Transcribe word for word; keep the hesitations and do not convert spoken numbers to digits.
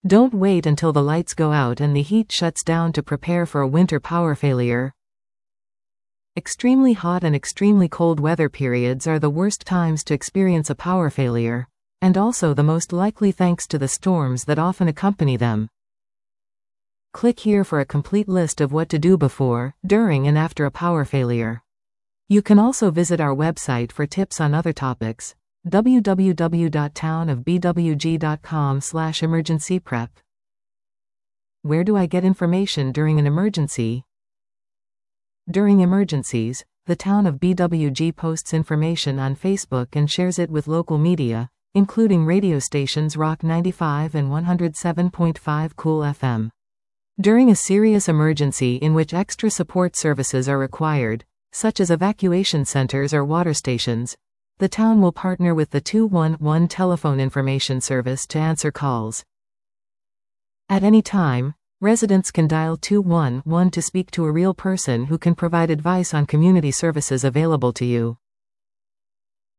Don't wait until the lights go out and the heat shuts down to prepare for a winter power failure. Extremely hot and extremely cold weather periods are the worst times to experience a power failure, and also the most likely thanks to the storms that often accompany them. Click here for a complete list of what to do before, during and after a power failure. You can also visit our website for tips on other topics, w w w dot town of b w g dot com slash emergency prep. Where do I get information during an emergency? During emergencies, the town of B W G posts information on Facebook and shares it with local media, including radio stations Rock ninety-five and one oh seven point five Cool F M. During a serious emergency in which extra support services are required, such as evacuation centers or water stations, the town will partner with the two one one telephone information service to answer calls. At any time, residents can dial two one one to speak to a real person who can provide advice on community services available to you.